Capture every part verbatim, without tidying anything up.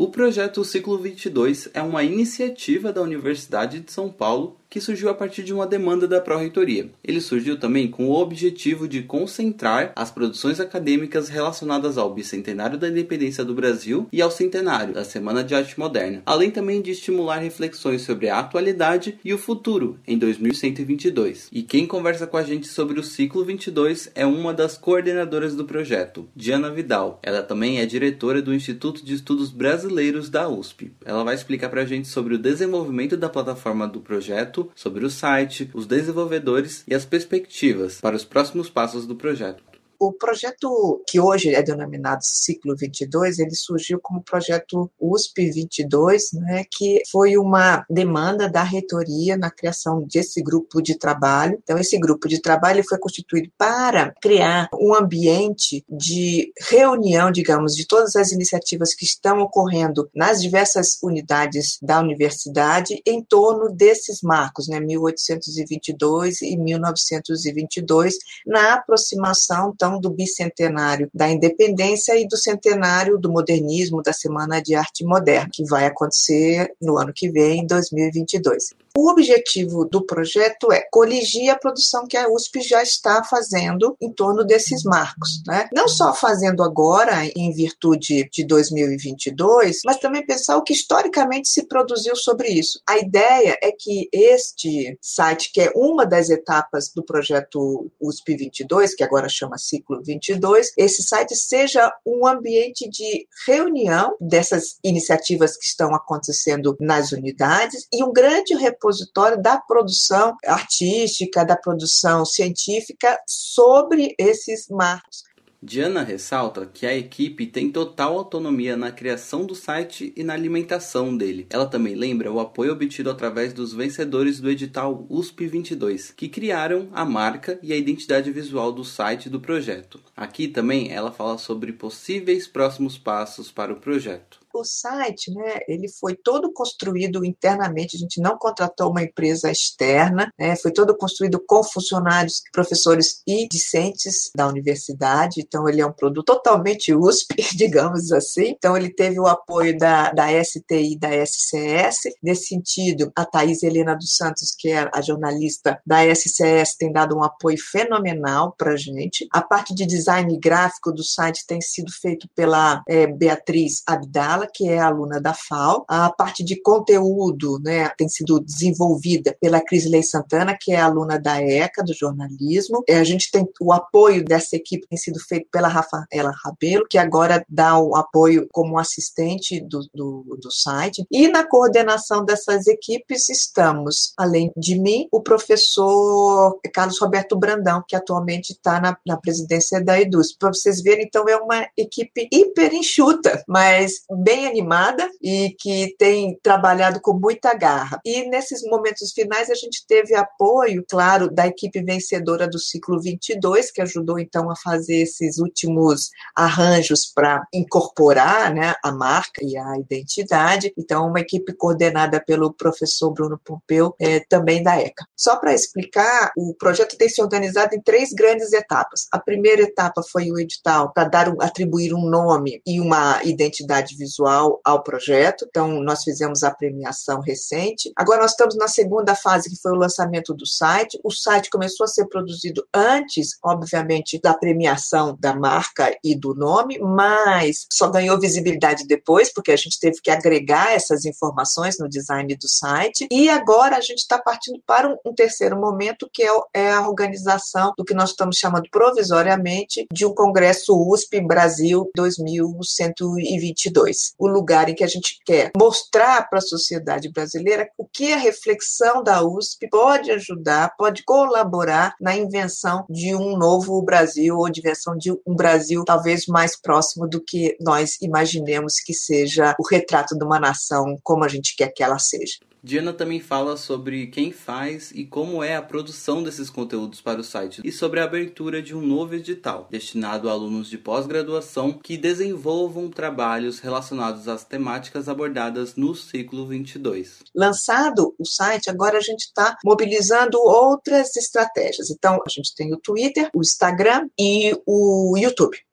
O projeto Ciclo vinte e dois é uma iniciativa da Universidade de São Paulo que surgiu a partir de uma demanda da Pró-Reitoria. Ele surgiu também com o objetivo de concentrar as produções acadêmicas relacionadas ao bicentenário da independência do Brasil e ao centenário da Semana de Arte Moderna, além também de estimular reflexões sobre a atualidade e o futuro em dois mil cento e vinte e dois. E quem conversa com a gente sobre o Ciclo vinte e dois é uma das coordenadoras do projeto, Diana Vidal. Ela também é diretora do Instituto de Estudos Brasileiros da U S P. Ela vai explicar pra gente sobre o desenvolvimento da plataforma do projeto, sobre o site, os desenvolvedores e as perspectivas para os próximos passos do projeto. O projeto que hoje é denominado Ciclo vinte e dois, ele surgiu como projeto U S P vinte e dois, né, que foi uma demanda da reitoria na criação desse grupo de trabalho. Então, esse grupo de trabalho foi constituído para criar um ambiente de reunião, digamos, de todas as iniciativas que estão ocorrendo nas diversas unidades da universidade em torno desses marcos, né, mil oitocentos e vinte e dois e mil novecentos e vinte e dois, na aproximação, então, do bicentenário da independência e do centenário do modernismo, da Semana de Arte Moderna, que vai acontecer no ano que vem, em dois mil e vinte e dois. O objetivo do projeto é coligir a produção que a U S P já está fazendo em torno desses marcos, né? Não só fazendo agora, em virtude de dois mil e vinte e dois, mas também pensar o que historicamente se produziu sobre isso. A ideia é que este site, que é uma das etapas do projeto U S P vinte e dois, que agora chama Ciclo vinte e dois, esse site seja um ambiente de reunião dessas iniciativas que estão acontecendo nas unidades e um grande repositório da produção artística, da produção científica sobre esses marcos. Diana ressalta que a equipe tem total autonomia na criação do site e na alimentação dele. Ela também lembra o apoio obtido através dos vencedores do edital U S P vinte e dois, que criaram a marca e a identidade visual do site do projeto. Aqui também ela fala sobre possíveis próximos passos para o projeto. O site, né, ele foi todo construído internamente, a gente não contratou uma empresa externa, né, foi todo construído com funcionários, professores e discentes da universidade, então ele é um produto totalmente U S P, digamos assim, então ele teve o apoio da, da S T I e da S C S, nesse sentido, a Thaís Helena dos Santos, que é a jornalista da S C S, tem dado um apoio fenomenal para a gente. A parte de design gráfico do site tem sido feito pela é, Beatriz Abdala, que é aluna da F A U. A parte de conteúdo, né, tem sido desenvolvida pela Crisley Santana, que é aluna da ECA, do jornalismo. A gente tem o apoio dessa equipe, tem sido feito pela Rafaela Rabelo, que agora dá o apoio como assistente do, do, do site. E na coordenação dessas equipes estamos, além de mim, o professor Carlos Roberto Brandão, que atualmente está na, na presidência da EDUSP. Para vocês verem, então, é uma equipe hiper enxuta, mas bem animada e que tem trabalhado com muita garra. E nesses momentos finais a gente teve apoio, claro, da equipe vencedora do Ciclo vinte e dois, que ajudou então a fazer esses últimos arranjos para incorporar, né, a marca e a identidade. Então, uma equipe coordenada pelo professor Bruno Pompeu, é, também da ECA. Só para explicar, o projeto tem se organizado em três grandes etapas. A primeira etapa foi o edital para dar um, atribuir um nome e uma identidade visual ao projeto, então nós fizemos a premiação recente. Agora nós estamos na segunda fase, que foi o lançamento do site. O site começou a ser produzido antes, obviamente, da premiação da marca e do nome, mas só ganhou visibilidade depois, porque a gente teve que agregar essas informações no design do site. E agora a gente está partindo para um, um terceiro momento, que é, é a organização do que nós estamos chamando provisoriamente de um Congresso U S P Brasil dois mil cento e vinte e dois. O lugar em que a gente quer mostrar para a sociedade brasileira o que a reflexão da U S P pode ajudar, pode colaborar na invenção de um novo Brasil, ou de invenção de um Brasil talvez mais próximo do que nós imaginemos que seja o retrato de uma nação como a gente quer que ela seja. Diana também fala sobre quem faz e como é a produção desses conteúdos para o site e sobre a abertura de um novo edital destinado a alunos de pós-graduação que desenvolvam trabalhos relacionados às temáticas abordadas no Ciclo vinte e dois. Lançado o site, agora a gente está mobilizando outras estratégias. Então, a gente tem o Twitter, o Instagram e o YouTube.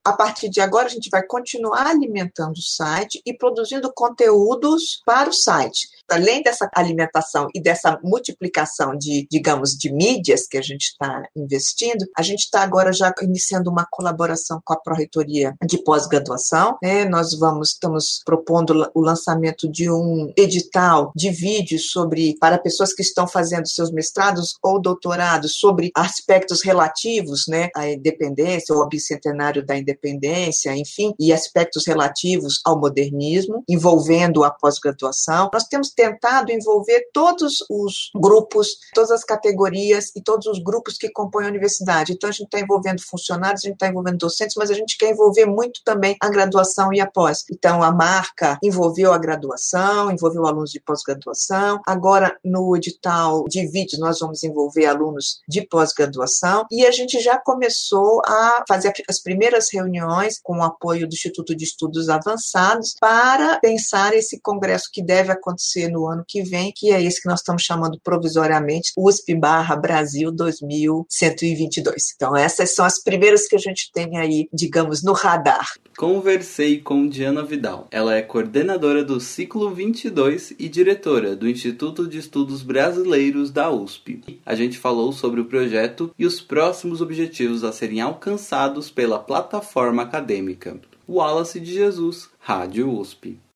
a partir de agora, a gente vai continuar alimentando o site e produzindo conteúdos para o site. Além dessa alimentação e dessa multiplicação de, digamos, de mídias que a gente está investindo, a gente está agora já iniciando uma colaboração com a Pró-Reitoria de Pós-Graduação, né? Nós vamos, estamos propondo o lançamento de um edital de vídeos sobre, para pessoas que estão fazendo seus mestrados ou doutorados sobre aspectos relativos, né, à independência ou ao bicentenário da independência, enfim, e aspectos relativos ao modernismo, envolvendo a pós-graduação. Nós temos tentado envolver todos os grupos, todas as categorias e todos os grupos que compõem a universidade. Então, a gente está envolvendo funcionários, a gente está envolvendo docentes, mas a gente quer envolver muito também a graduação e a pós. Então, a marca envolveu a graduação, envolveu alunos de pós-graduação. Agora, no edital de vídeos, nós vamos envolver alunos de pós-graduação e a gente já começou a fazer as primeiras reuniões com o apoio do Instituto de Estudos Avançados para pensar esse congresso que deve acontecer no ano que vem, que é esse que nós estamos chamando provisoriamente U S P barra Brasil dois mil cento e vinte e dois. Então, essas são as primeiras que a gente tem aí, digamos, no radar. Conversei com Diana Vidal. Ela é coordenadora do Ciclo vinte e dois e diretora do Instituto de Estudos Brasileiros da U S P. A gente falou sobre o projeto e os próximos objetivos a serem alcançados pela plataforma acadêmica. Wallace de Jesus, Rádio U S P.